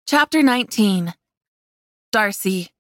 Chapter 19. Darcy.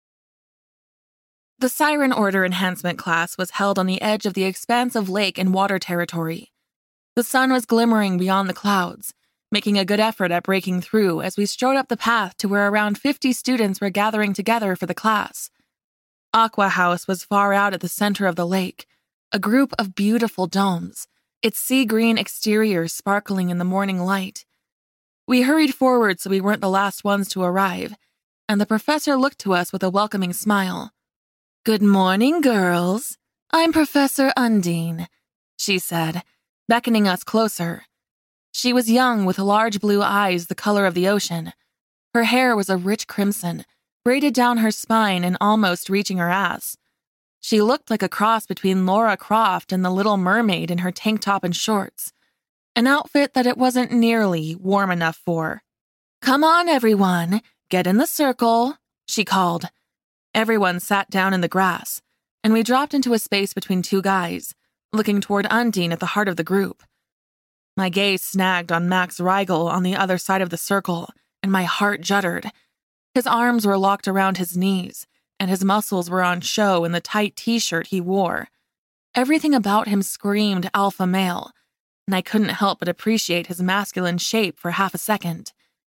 The Siren Order Enhancement class was held on the edge of the expansive lake and water territory. The sun was glimmering beyond the clouds, making a good effort at breaking through as we strode up the path to where around 50 students were gathering together for the class. Aqua House was far out at the center of the lake, a group of beautiful domes, its sea-green exterior sparkling in the morning light. We hurried forward so we weren't the last ones to arrive, and the professor looked to us with a welcoming smile. "Good morning, girls. I'm Professor Undine," she said, beckoning us closer. She was young with large blue eyes the color of the ocean. Her hair was a rich crimson, braided down her spine and almost reaching her ass. She looked like a cross between Laura Croft and the Little Mermaid in her tank top and shorts. An outfit that it wasn't nearly warm enough for. "Come on, everyone. Get in the circle," she called. Everyone sat down in the grass, and we dropped into a space between two guys, looking toward Undine at the heart of the group. My gaze snagged on Max Riegel on the other side of the circle, and my heart juddered. His arms were locked around his knees, and his muscles were on show in the tight t-shirt he wore. Everything about him screamed alpha male, and I couldn't help but appreciate his masculine shape for half a second.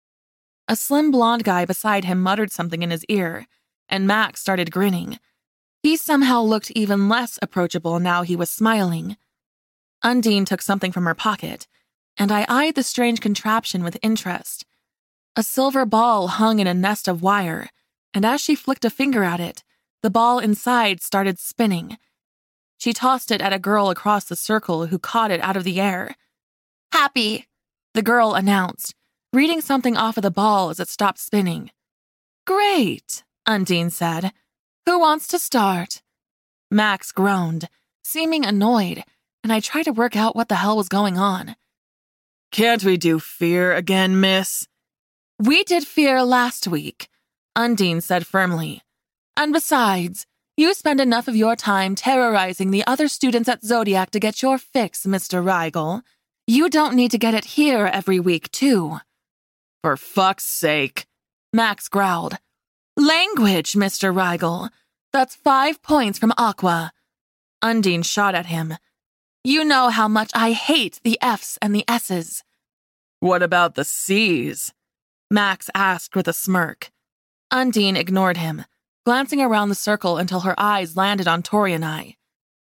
A slim blonde guy beside him muttered something in his ear, and Max started grinning. He somehow looked even less approachable now he was smiling. Undine took something from her pocket, and I eyed the strange contraption with interest. A silver ball hung in a nest of wire, and as she flicked a finger at it, the ball inside started spinning. She tossed it at a girl across the circle who caught it out of the air. "Happy," the girl announced, reading something off of the ball as it stopped spinning. "Great," Undine said. "Who wants to start?" Max groaned, seeming annoyed, and I tried to work out what the hell was going on. "Can't we do fear again, miss?" "We did fear last week," Undine said firmly. "And besides, you spend enough of your time terrorizing the other students at Zodiac to get your fix, Mr. Riegel. You don't need to get it here every week, too." "For fuck's sake," Max growled. "Language, Mr. Riegel. That's 5 points from Aqua." Undine shot at him. "You know how much I hate the F's and the S's." "What about the C's?" Max asked with a smirk. Undine ignored him, glancing around the circle until her eyes landed on Tori and I.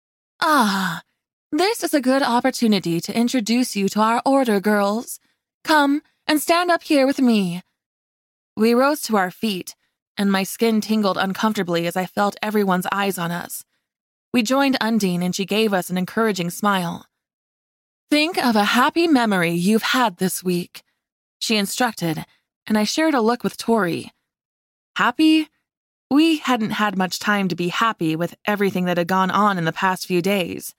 "Ah, this is a good opportunity to introduce you to our order, girls. Come and stand up here with me." We rose to our feet, and my skin tingled uncomfortably as I felt everyone's eyes on us. We joined Undine, and she gave us an encouraging smile. "Think of a happy memory you've had this week," she instructed, and I shared a look with Tori. Happy? We hadn't had much time to be happy with everything that had gone on in the past few days.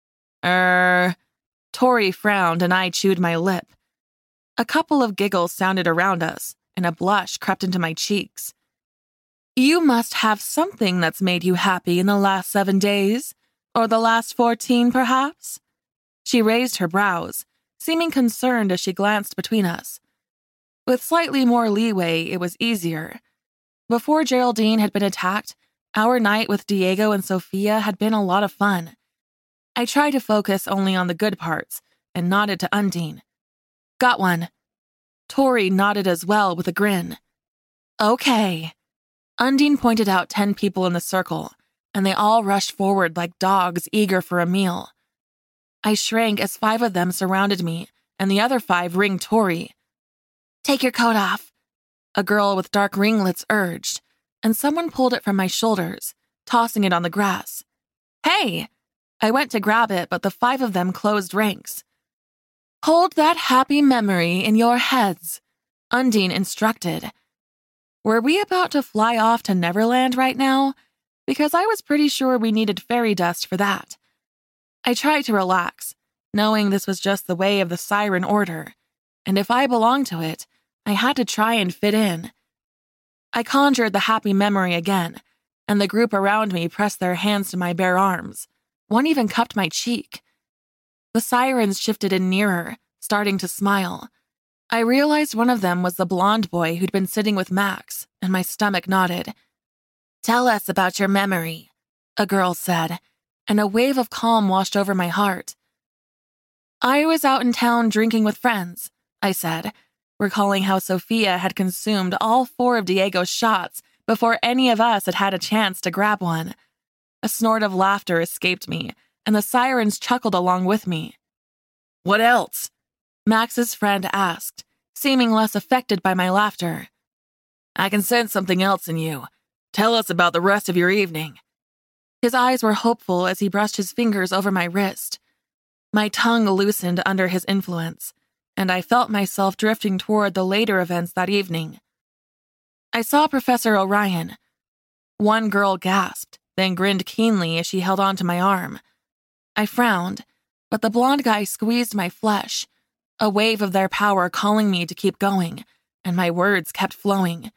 Tori frowned and I chewed my lip. A couple of giggles sounded around us, and a blush crept into my cheeks. "You must have something that's made you happy in the last 7 days, or the last 14, perhaps?" She raised her brows, seeming concerned as she glanced between us. With slightly more leeway, it was easier. Before Geraldine had been attacked, our night with Diego and Sophia had been a lot of fun. I tried to focus only on the good parts and nodded to Undine. "Got one." Tori nodded as well with a grin. "Okay." Undine pointed out 10 people in the circle, and they all rushed forward like dogs eager for a meal. I shrank as 5 of them surrounded me, and the other 5 ringed Tori. "Take your coat off," a girl with dark ringlets urged, and someone pulled it from my shoulders, tossing it on the grass. "Hey!" I went to grab it, but the 5 of them closed ranks. "Hold that happy memory in your heads," Undine instructed. Were we about to fly off to Neverland right now? Because I was pretty sure we needed fairy dust for that. I tried to relax, knowing this was just the way of the Siren Order, and if I belonged to it, I had to try and fit in. I conjured the happy memory again, and the group around me pressed their hands to my bare arms. One even cupped my cheek. The sirens shifted in nearer, starting to smile. I realized one of them was the blonde boy who'd been sitting with Max, and my stomach knotted. "Tell us about your memory," a girl said, and a wave of calm washed over my heart. "I was out in town drinking with friends," I said, recalling how Sophia had consumed all 4 of Diego's shots before any of us had had a chance to grab one. A snort of laughter escaped me, and the sirens chuckled along with me. "What else?" Max's friend asked, seeming less affected by my laughter. "I can sense something else in you. Tell us about the rest of your evening." His eyes were hopeful as he brushed his fingers over my wrist. My tongue loosened under his influence, and I felt myself drifting toward the later events that evening. I saw Professor Orion. One girl gasped, then grinned keenly as she held onto my arm. I frowned, but the blonde guy squeezed my flesh, a wave of their power calling me to keep going, and my words kept flowing.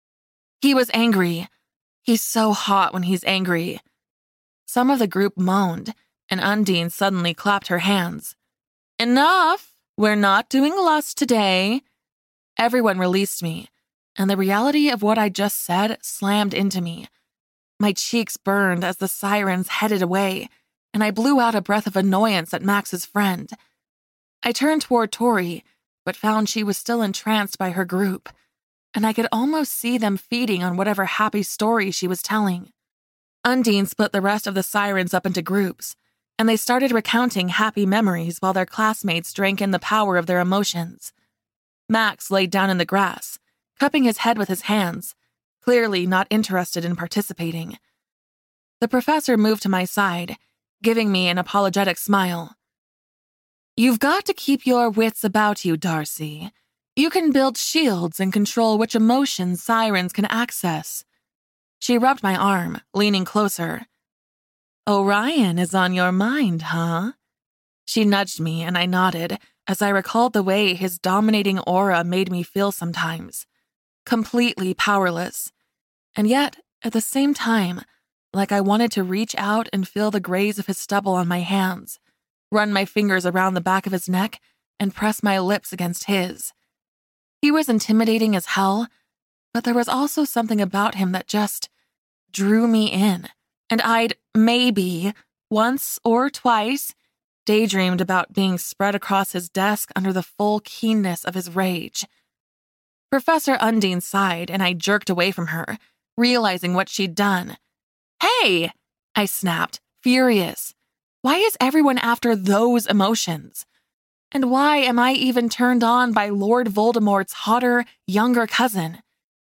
He was angry. He's so hot when he's angry. Some of the group moaned, and Undine suddenly clapped her hands. "Enough! We're not doing lust today." Everyone released me, and the reality of what I just said slammed into me. My cheeks burned as the sirens headed away, and I blew out a breath of annoyance at Max's friend. I turned toward Tori, but found she was still entranced by her group, and I could almost see them feeding on whatever happy story she was telling. Undine split the rest of the sirens up into groups, and they started recounting happy memories while their classmates drank in the power of their emotions. Max laid down in the grass, cupping his head with his hands, clearly not interested in participating. The professor moved to my side, giving me an apologetic smile. "You've got to keep your wits about you, Darcy. You can build shields and control which emotions sirens can access." She rubbed my arm, leaning closer. "Orion is on your mind, huh?" She nudged me, and I nodded as I recalled the way his dominating aura made me feel sometimes. Completely powerless. And yet, at the same time, like I wanted to reach out and feel the graze of his stubble on my hands, run my fingers around the back of his neck, and press my lips against his. He was intimidating as hell, but there was also something about him that just drew me in, and I'd maybe, once or twice, daydreamed about being spread across his desk under the full keenness of his rage. Professor Undine sighed, and I jerked away from her, realizing what she'd done. "Hey!" I snapped, furious. Why is everyone after those emotions? And why am I even turned on by Lord Voldemort's hotter, younger cousin?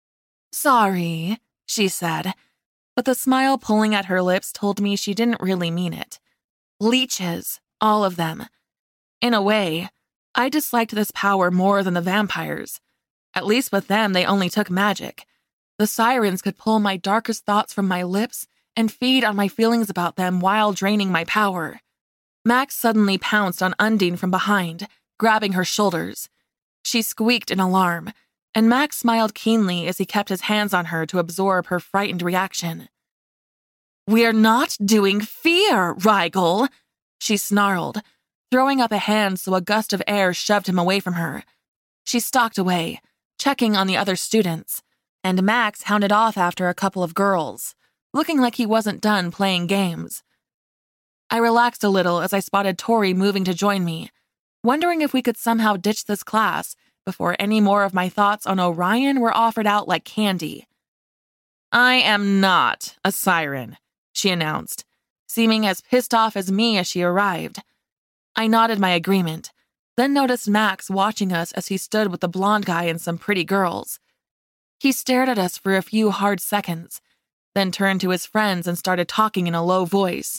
"Sorry," she said, but the smile pulling at her lips told me she didn't really mean it. Leeches, all of them. In a way, I disliked this power more than the vampires. At least with them, they only took magic. The sirens could pull my darkest thoughts from my lips and feed on my feelings about them while draining my power. Max suddenly pounced on Undine from behind, grabbing her shoulders. She squeaked in alarm, and Max smiled keenly as he kept his hands on her to absorb her frightened reaction. "We're not doing fear, Rigel," she snarled, throwing up a hand so a gust of air shoved him away from her. She stalked away, checking on the other students, and Max hounded off after a couple of girls, looking like he wasn't done playing games. I relaxed a little as I spotted Tori moving to join me, wondering if we could somehow ditch this class before any more of my thoughts on Orion were offered out like candy. "I am not a siren," she announced, seeming as pissed off as me as she arrived. I nodded my agreement, then noticed Max watching us as he stood with the blonde guy and some pretty girls. He stared at us for a few hard seconds, then turned to his friends and started talking in a low voice.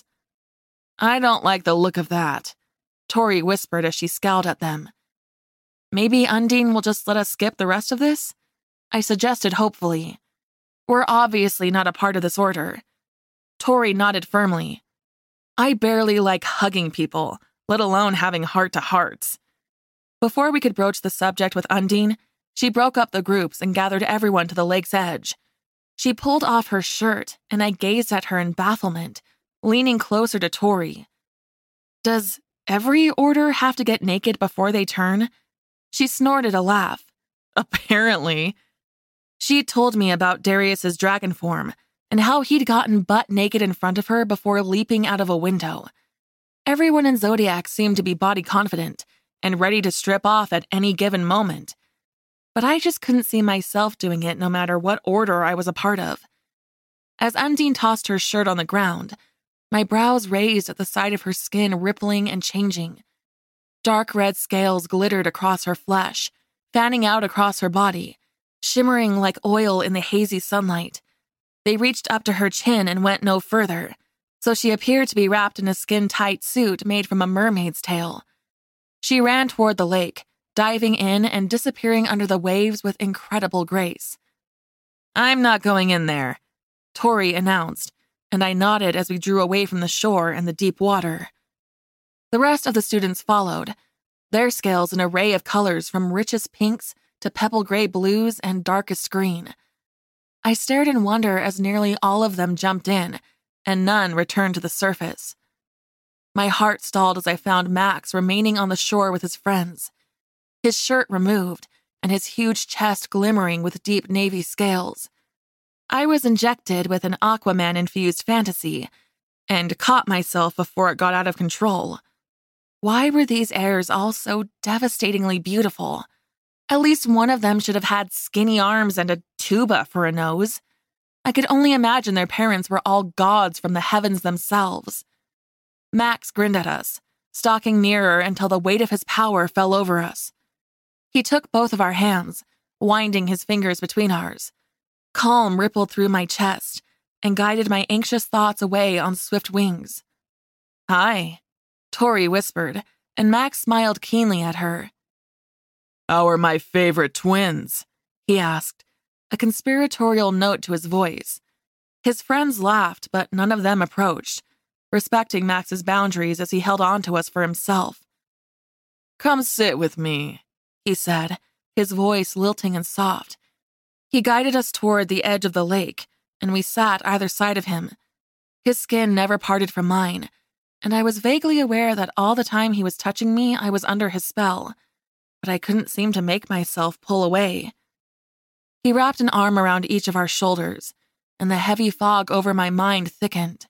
"I don't like the look of that," Tori whispered as she scowled at them. "Maybe Undine will just let us skip the rest of this?" I suggested hopefully. "We're obviously not a part of this order." Tori nodded firmly. I barely like hugging people, let alone having heart-to-hearts. Before we could broach the subject with Undine, she broke up the groups and gathered everyone to the lake's edge. She pulled off her shirt, and I gazed at her in bafflement, leaning closer to Tori. "Does every order have to get naked before they turn?" She snorted a laugh. Apparently. She told me about Darius's dragon form and how he'd gotten butt naked in front of her before leaping out of a window. Everyone in Zodiac seemed to be body confident and ready to strip off at any given moment. But I just couldn't see myself doing it no matter what order I was a part of. As Undine tossed her shirt on the ground, my brows raised at the sight of her skin rippling and changing. Dark red scales glittered across her flesh, fanning out across her body, shimmering like oil in the hazy sunlight. They reached up to her chin and went no further, so she appeared to be wrapped in a skin-tight suit made from a mermaid's tail. She ran toward the lake, diving in and disappearing under the waves with incredible grace. "I'm not going in there," Tori announced, and I nodded as we drew away from the shore and the deep water. The rest of the students followed, their scales an array of colors from richest pinks to pebble gray blues and darkest green. I stared in wonder as nearly all of them jumped in, and none returned to the surface. My heart stalled as I found Max remaining on the shore with his friends, his shirt removed and his huge chest glimmering with deep navy scales. I was injected with an Aquaman-infused fantasy and caught myself before it got out of control. Why were these heirs all so devastatingly beautiful? At least one of them should have had skinny arms and a tuba for a nose. I could only imagine their parents were all gods from the heavens themselves. Max grinned at us, stalking nearer until the weight of his power fell over us. He took both of our hands, winding his fingers between ours. Calm rippled through my chest and guided my anxious thoughts away on swift wings. "Hi," Tori whispered, and Max smiled keenly at her. "How are my favorite twins?" he asked, a conspiratorial note to his voice. His friends laughed, but none of them approached, respecting Max's boundaries as he held on to us for himself. "Come sit with me," he said, his voice lilting and soft. He guided us toward the edge of the lake, and we sat either side of him. His skin never parted from mine, and I was vaguely aware that all the time he was touching me, I was under his spell, but I couldn't seem to make myself pull away. He wrapped an arm around each of our shoulders, and the heavy fog over my mind thickened.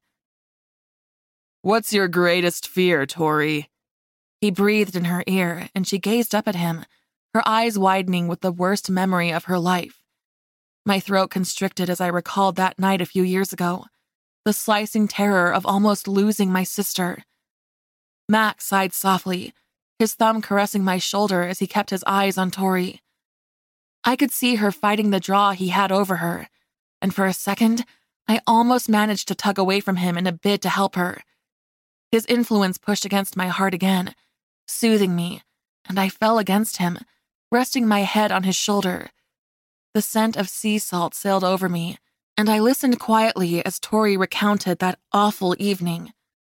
"What's your greatest fear, Tori?" He breathed in her ear, and she gazed up at him, her eyes widening with the worst memory of her life. My throat constricted as I recalled that night a few years ago, the slicing terror of almost losing my sister. Max sighed softly, his thumb caressing my shoulder as he kept his eyes on Tori. I could see her fighting the draw he had over her, and for a second, I almost managed to tug away from him in a bid to help her. His influence pushed against my heart again, soothing me, and I fell against him, resting my head on his shoulder. The scent of sea salt sailed over me, and I listened quietly as Tori recounted that awful evening.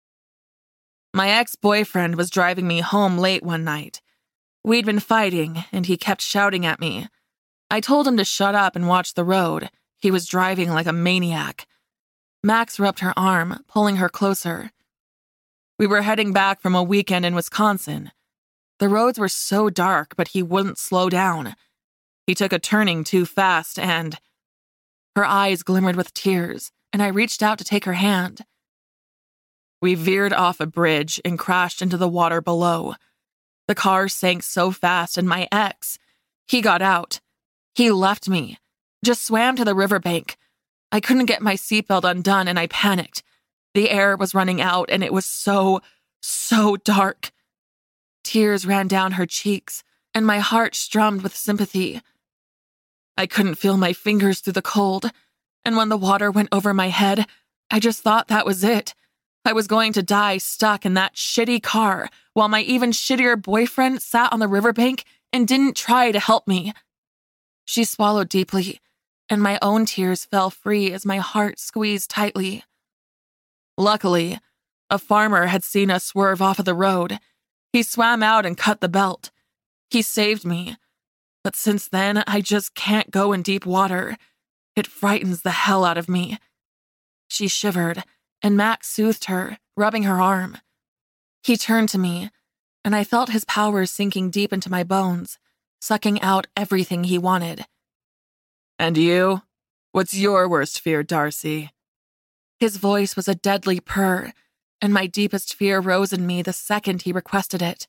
"My ex-boyfriend was driving me home late one night. We'd been fighting, and he kept shouting at me. I told him to shut up and watch the road. He was driving like a maniac." Max rubbed her arm, pulling her closer. "We were heading back from a weekend in Wisconsin. The roads were so dark, but he wouldn't slow down. He took a turning too fast and—" Her eyes glimmered with tears, and I reached out to take her hand. "We veered off a bridge and crashed into the water below. The car sank so fast, and my ex, he got out. He left me, just swam to the riverbank. I couldn't get my seatbelt undone, and I panicked. The air was running out, and it was so dark." Tears ran down her cheeks, and my heart strummed with sympathy. "I couldn't feel my fingers through the cold, and when the water went over my head, I just thought that was it. I was going to die stuck in that shitty car while my even shittier boyfriend sat on the riverbank and didn't try to help me." She swallowed deeply, and my own tears fell free as my heart squeezed tightly. "Luckily, a farmer had seen us swerve off of the road. He swam out and cut the belt. He saved me. But since then, I just can't go in deep water. It frightens the hell out of me." She shivered, and Max soothed her, rubbing her arm. He turned to me, and I felt his power sinking deep into my bones, sucking out everything he wanted. And you? What's your worst fear, Darcy? His voice was a deadly purr, and my deepest fear rose in me the second he requested it.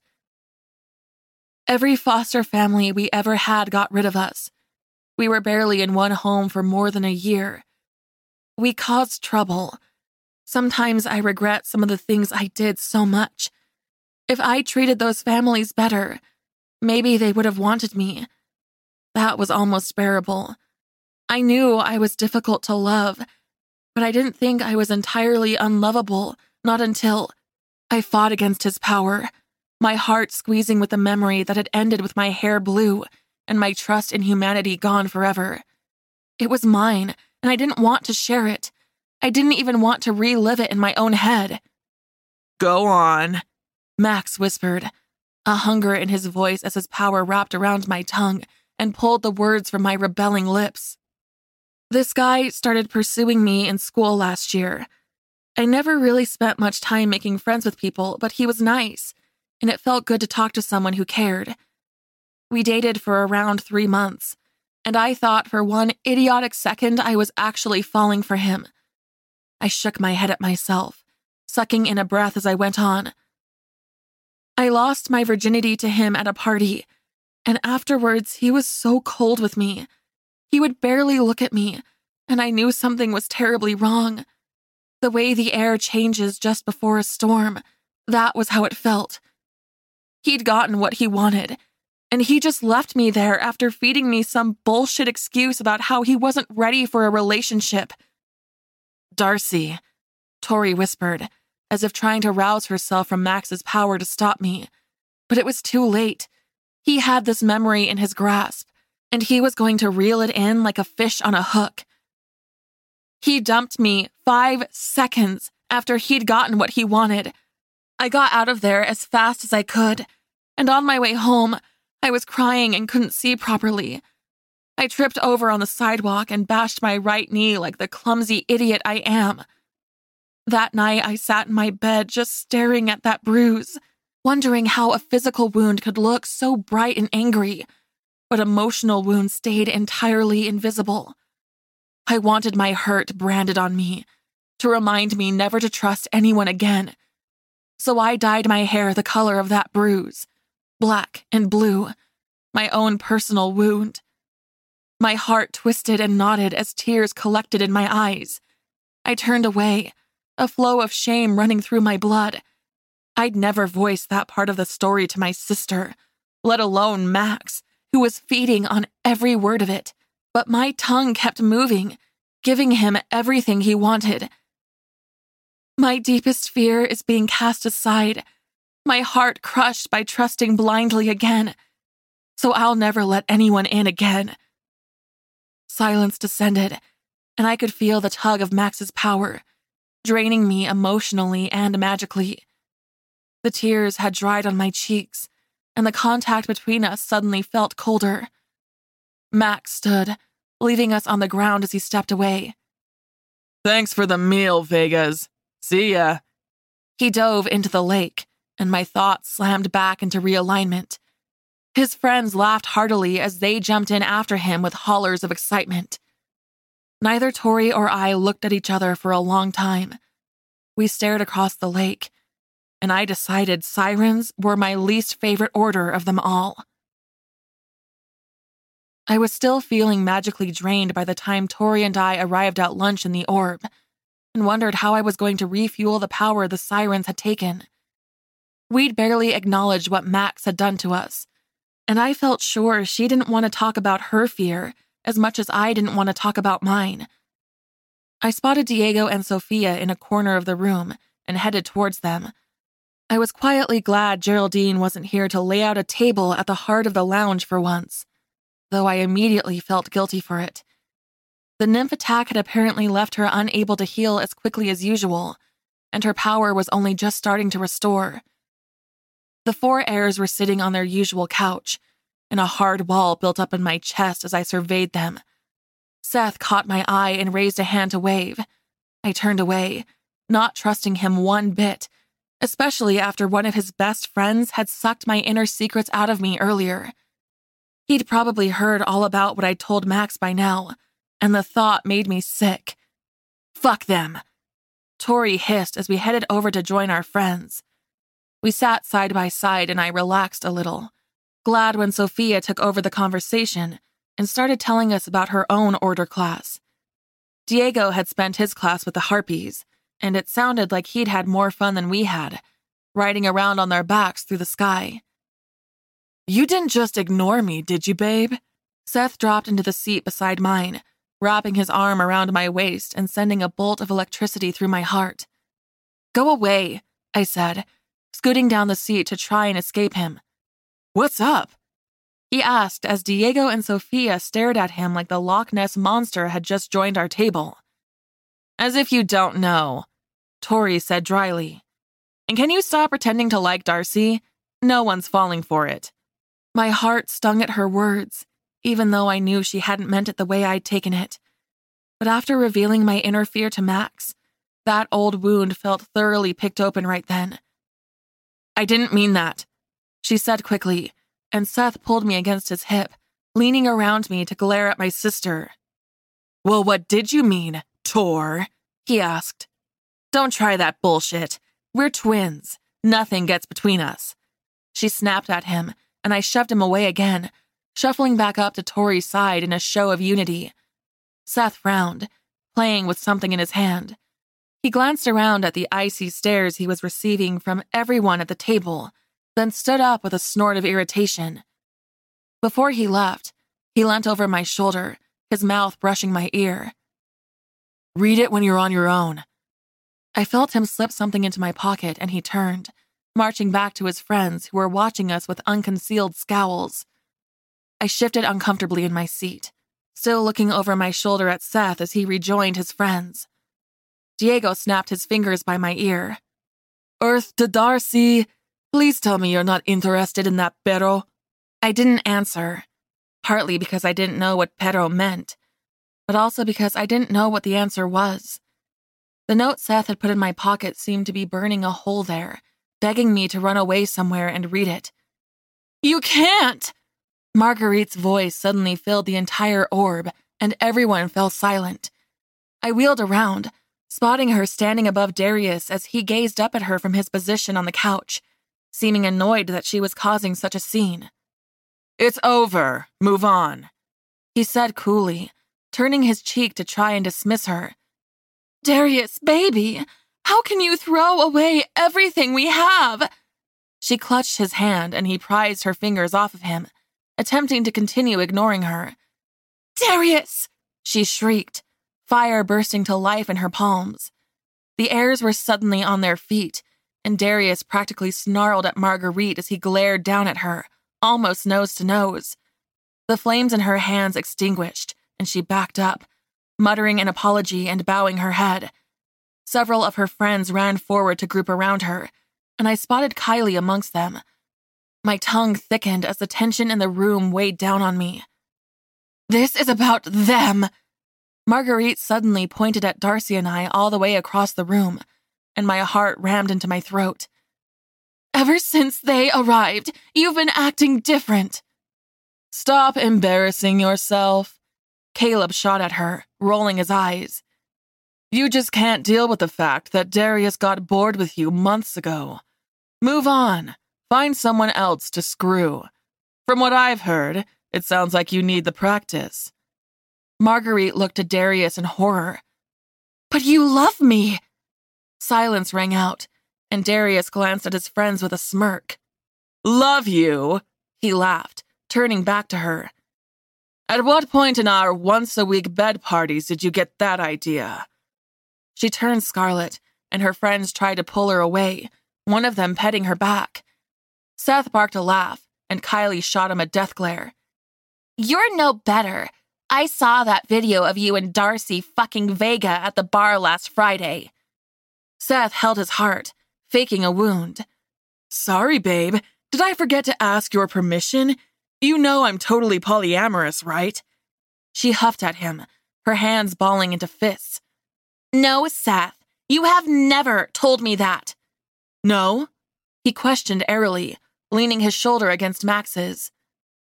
Every foster family we ever had got rid of us. We were barely in one home for more than a year. We caused trouble. Sometimes I regret some of the things I did so much. If I treated those families better, maybe they would have wanted me. That was almost bearable. I knew I was difficult to love, but I didn't think I was entirely unlovable, not until I fought against his power, my heart squeezing with the memory that had ended with my hair blue and my trust in humanity gone forever. It was mine, and I didn't want to share it. I didn't even want to relive it in my own head. Go on, Max whispered, a hunger in his voice as his power wrapped around my tongue and pulled the words from my rebelling lips. This guy started pursuing me in school last year. I never really spent much time making friends with people, but he was nice, and it felt good to talk to someone who cared. We dated for around 3 months, and I thought for one idiotic second I was actually falling for him. I shook my head at myself, sucking in a breath as I went on. I lost my virginity to him at a party, and afterwards he was so cold with me. He would barely look at me, and I knew something was terribly wrong. The way the air changes just before a storm, that was how it felt. He'd gotten what he wanted, and he just left me there after feeding me some bullshit excuse about how he wasn't ready for a relationship. Darcy, Tori whispered, as if trying to rouse herself from Max's power to stop me. But it was too late. He had this memory in his grasp, and he was going to reel it in like a fish on a hook. He dumped me 5 seconds after he'd gotten what he wanted. I got out of there as fast as I could, and on my way home, I was crying and couldn't see properly. I tripped over on the sidewalk and bashed my right knee like the clumsy idiot I am. That night, I sat in my bed just staring at that bruise, wondering how a physical wound could look so bright and angry, but emotional wounds stayed entirely invisible. I wanted my hurt branded on me, to remind me never to trust anyone again. So I dyed my hair the color of that bruise, black and blue, my own personal wound. My heart twisted and knotted as tears collected in my eyes. I turned away, a flow of shame running through my blood. I'd never voiced that part of the story to my sister, let alone Max, who was feeding on every word of it. But my tongue kept moving, giving him everything he wanted. My deepest fear is being cast aside, my heart crushed by trusting blindly again. So I'll never let anyone in again. Silence descended, and I could feel the tug of Max's power, draining me emotionally and magically. The tears had dried on my cheeks, and the contact between us suddenly felt colder. Max stood, leaving us on the ground as he stepped away. Thanks for the meal, Vegas. See ya. He dove into the lake, and my thoughts slammed back into realignment. His friends laughed heartily as they jumped in after him with hollers of excitement. Neither Tori or I looked at each other for a long time. We stared across the lake, and I decided sirens were my least favorite order of them all. I was still feeling magically drained by the time Tori and I arrived at lunch in the Orb, and wondered how I was going to refuel the power the sirens had taken. We'd barely acknowledged what Max had done to us, and I felt sure she didn't want to talk about her fear as much as I didn't want to talk about mine. I spotted Diego and Sophia in a corner of the room and headed towards them. I was quietly glad Geraldine wasn't here to lay out a table at the heart of the lounge for once, though I immediately felt guilty for it. The nymph attack had apparently left her unable to heal as quickly as usual, and her power was only just starting to restore. The 4 heirs were sitting on their usual couch, and a hard wall built up in my chest as I surveyed them. Seth caught my eye and raised a hand to wave. I turned away, not trusting him one bit, especially after one of his best friends had sucked my inner secrets out of me earlier. He'd probably heard all about what I told Max by now, and the thought made me sick. Fuck them. Tori hissed as we headed over to join our friends. We sat side by side and I relaxed a little, glad when Sophia took over the conversation and started telling us about her own order class. Diego had spent his class with the Harpies, and it sounded like he'd had more fun than we had, riding around on their backs through the sky. You didn't just ignore me, did you, babe? Seth dropped into the seat beside mine, wrapping his arm around my waist and sending a bolt of electricity through my heart. Go away, I said, scooting down the seat to try and escape him. What's up? He asked as Diego and Sophia stared at him like the Loch Ness Monster had just joined our table. As if you don't know, Tori said dryly. And can you stop pretending to like Darcy? No one's falling for it. My heart stung at her words, even though I knew she hadn't meant it the way I'd taken it. But after revealing my inner fear to Max, that old wound felt thoroughly picked open right then. I didn't mean that, she said quickly, and Seth pulled me against his hip, leaning around me to glare at my sister. Well, what did you mean, Tor? He asked. Don't try that bullshit. We're twins. Nothing gets between us. She snapped at him, and I shoved him away again, shuffling back up to Tori's side in a show of unity. Seth frowned, playing with something in his hand. He glanced around at the icy stares he was receiving from everyone at the table, then stood up with a snort of irritation. Before he left, he leant over my shoulder, his mouth brushing my ear. Read it when you're on your own. I felt him slip something into my pocket and he turned, marching back to his friends who were watching us with unconcealed scowls. I shifted uncomfortably in my seat, still looking over my shoulder at Seth as he rejoined his friends. Diego snapped his fingers by my ear. Earth to Darcy, please tell me you're not interested in that perro. I didn't answer, partly because I didn't know what perro meant, but also because I didn't know what the answer was. The note Seth had put in my pocket seemed to be burning a hole there, begging me to run away somewhere and read it. You can't! Marguerite's voice suddenly filled the entire orb, and everyone fell silent. I wheeled around, spotting her standing above Darius as he gazed up at her from his position on the couch, seeming annoyed that she was causing such a scene. It's over. Move on, he said coolly, turning his cheek to try and dismiss her. Darius, baby, how can you throw away everything we have? She clutched his hand and he prized her fingers off of him, attempting to continue ignoring her. Darius! She shrieked, fire bursting to life in her palms. The heirs were suddenly on their feet, and Darius practically snarled at Marguerite as he glared down at her, almost nose to nose. The flames in her hands extinguished, and she backed up, muttering an apology and bowing her head. Several of her friends ran forward to group around her, and I spotted Kylie amongst them. My tongue thickened as the tension in the room weighed down on me. This is about them! Marguerite suddenly pointed at Darcy and I all the way across the room, and my heart rammed into my throat. Ever since they arrived, you've been acting different. Stop embarrassing yourself, Caleb shot at her, rolling his eyes. You just can't deal with the fact that Darius got bored with you months ago. Move on. Find someone else to screw. From what I've heard, it sounds like you need the practice. Marguerite looked at Darius in horror. But you love me! Silence rang out, and Darius glanced at his friends with a smirk. Love you? He laughed, turning back to her. At what point in our once-a-week bed parties did you get that idea? She turned scarlet, and her friends tried to pull her away, one of them petting her back. Seth barked a laugh, and Kylie shot him a death glare. You're no better. I saw that video of you and Darcy fucking Vega at the bar last Friday. Seth held his heart, faking a wound. Sorry, babe. Did I forget to ask your permission? You know I'm totally polyamorous, right? She huffed at him, her hands balling into fists. No, Seth, you have never told me that. No? He questioned airily, leaning his shoulder against Max's.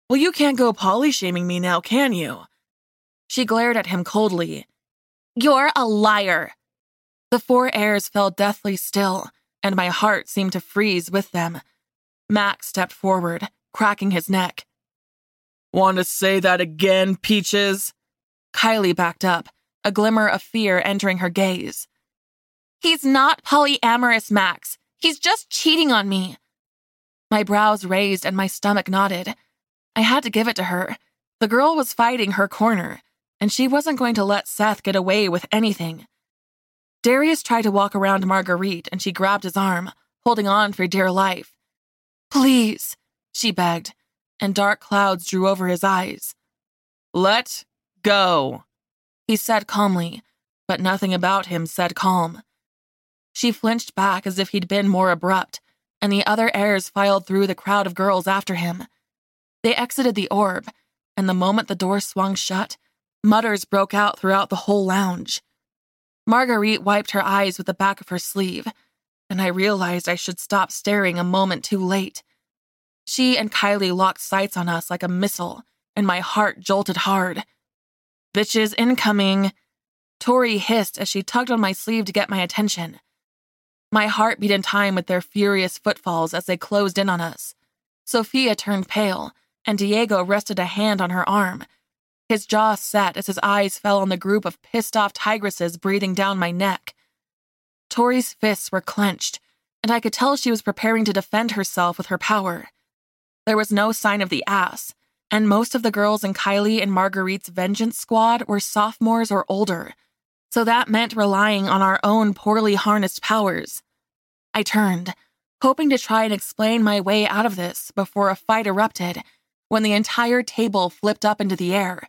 Well, you can't go polyshaming me now, can you? She glared at him coldly. You're a liar. The four airs fell deathly still, and my heart seemed to freeze with them. Max stepped forward, cracking his neck. Want to say that again, Peaches? Kylie backed up, a glimmer of fear entering her gaze. He's not polyamorous, Max. He's just cheating on me. My brows raised and my stomach knotted. I had to give it to her. The girl was fighting her corner, and she wasn't going to let Seth get away with anything. Darius tried to walk around Marguerite, and she grabbed his arm, holding on for dear life. Please, she begged, and dark clouds drew over his eyes. Let go, he said calmly, but nothing about him said calm. She flinched back as if he'd been more abrupt, and the other heirs filed through the crowd of girls after him. They exited the orb, and the moment the door swung shut, mutters broke out throughout the whole lounge. Marguerite wiped her eyes with the back of her sleeve, and I realized I should stop staring a moment too late. She and Kylie locked sights on us like a missile, and my heart jolted hard. Bitches incoming, Tori hissed as she tugged on my sleeve to get my attention. My heart beat in time with their furious footfalls as they closed in on us. Sophia turned pale, and Diego rested a hand on her arm. His jaw set as his eyes fell on the group of pissed-off tigresses breathing down my neck. Tori's fists were clenched, and I could tell she was preparing to defend herself with her power. There was no sign of the ass, and most of the girls in Kylie and Marguerite's vengeance squad were sophomores or older, so that meant relying on our own poorly harnessed powers. I turned, hoping to try and explain my way out of this before a fight erupted, when the entire table flipped up into the air.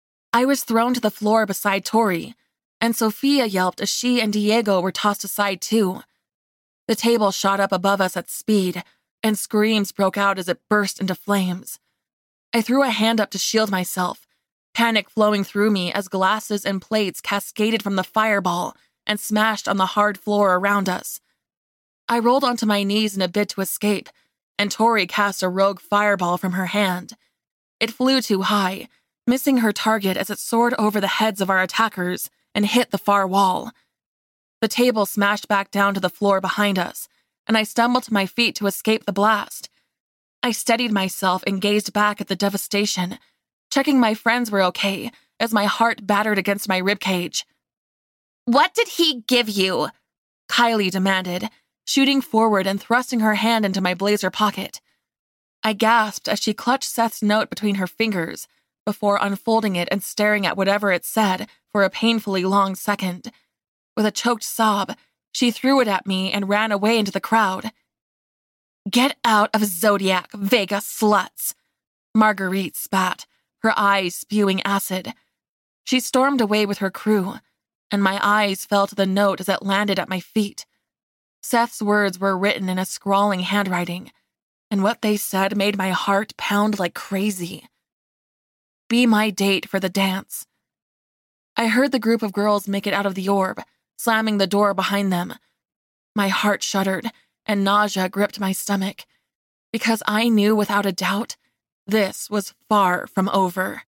I was thrown to the floor beside Tori, and Sophia yelped as she and Diego were tossed aside too. The table shot up above us at speed, and screams broke out as it burst into flames. I threw a hand up to shield myself, panic flowing through me as glasses and plates cascaded from the fireball and smashed on the hard floor around us. I rolled onto my knees in a bid to escape, and Tori cast a rogue fireball from her hand. It flew too high, missing her target as it soared over the heads of our attackers and hit the far wall. The table smashed back down to the floor behind us, and I stumbled to my feet to escape the blast. I steadied myself and gazed back at the devastation, checking my friends were okay as my heart battered against my ribcage. What did he give you? Kylie demanded, shooting forward and thrusting her hand into my blazer pocket. I gasped as she clutched Seth's note between her fingers before unfolding it and staring at whatever it said for a painfully long second. With a choked sob, she threw it at me and ran away into the crowd. Get out of Zodiac, Vega sluts! Marguerite spat, her eyes spewing acid. She stormed away with her crew, and my eyes fell to the note as it landed at my feet. Seth's words were written in a scrawling handwriting, and what they said made my heart pound like crazy. Be my date for the dance. I heard the group of girls make it out of the orb, slamming the door behind them. My heart shuddered, and nausea gripped my stomach, because I knew without a doubt this was far from over.